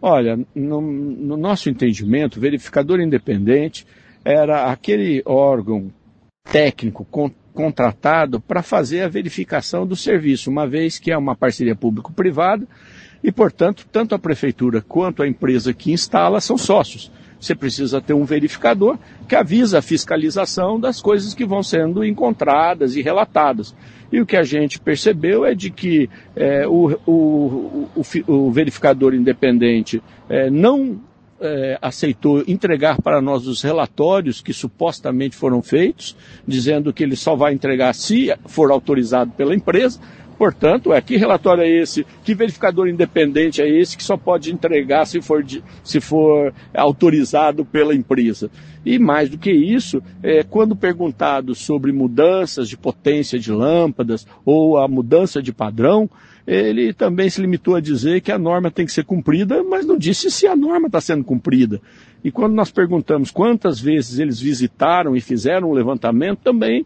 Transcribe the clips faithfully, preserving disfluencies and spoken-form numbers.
Olha, no, no nosso entendimento, o verificador independente era aquele órgão técnico con, contratado para fazer a verificação do serviço, uma vez que é uma parceria público-privada e, portanto, tanto a prefeitura quanto a empresa que instala são sócios. Você precisa ter um verificador que avisa a fiscalização das coisas que vão sendo encontradas e relatadas. E o que a gente percebeu é de que é, o, o, o, o verificador independente é, não é, aceitou entregar para nós os relatórios que supostamente foram feitos, dizendo que ele só vai entregar se for autorizado pela empresa. Portanto, é, que relatório é esse? Que verificador independente é esse que só pode entregar se for, de, se for autorizado pela empresa? E mais do que isso, é, quando perguntado sobre mudanças de potência de lâmpadas ou a mudança de padrão, ele também se limitou a dizer que a norma tem que ser cumprida, mas não disse se a norma está sendo cumprida. E quando nós perguntamos quantas vezes eles visitaram e fizeram um levantamento, também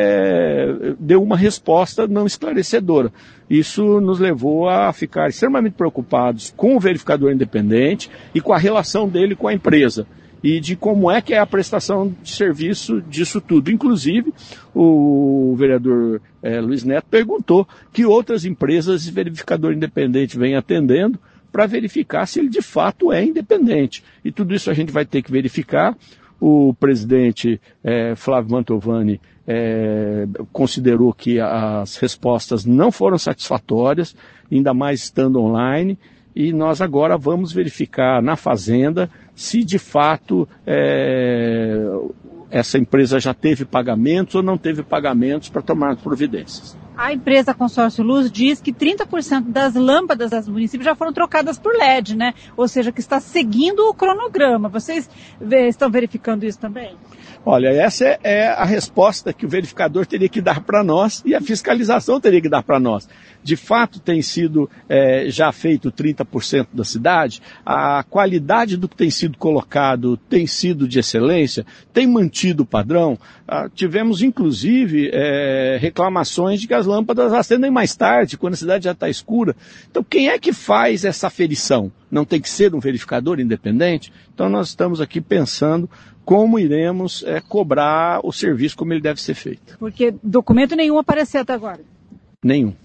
é, deu uma resposta não esclarecedora. Isso nos levou a ficar extremamente preocupados com o verificador independente e com a relação dele com a empresa. E de como é que é a prestação de serviço disso tudo. Inclusive, o vereador é, Luiz Neto perguntou que outras empresas de verificador independente vêm atendendo para verificar se ele de fato é independente. E tudo isso a gente vai ter que verificar. O presidente é, Flávio Mantovani é, considerou que as respostas não foram satisfatórias, ainda mais estando online. E nós agora vamos verificar na Fazenda se de fato é, essa empresa já teve pagamentos ou não teve pagamentos para tomar providências. A empresa Consórcio Luz diz que trinta por cento das lâmpadas das municípios já foram trocadas por L E D, né? Ou seja, que está seguindo o cronograma. Vocês vê, estão verificando isso também? Olha, essa é, é a resposta que o verificador teria que dar para nós e a fiscalização teria que dar para nós. De fato, tem sido é, já feito trinta por cento da cidade, a qualidade do que tem sido colocado tem sido de excelência, tem mantido o padrão. Ah, tivemos, inclusive, é, reclamações de que as lâmpadas acendem mais tarde, quando a cidade já está escura. Então, quem é que faz essa aferição? Não tem que ser um verificador independente? Então, nós estamos aqui pensando como iremos é, cobrar o serviço como ele deve ser feito. Porque documento nenhum apareceu até agora? Nenhum.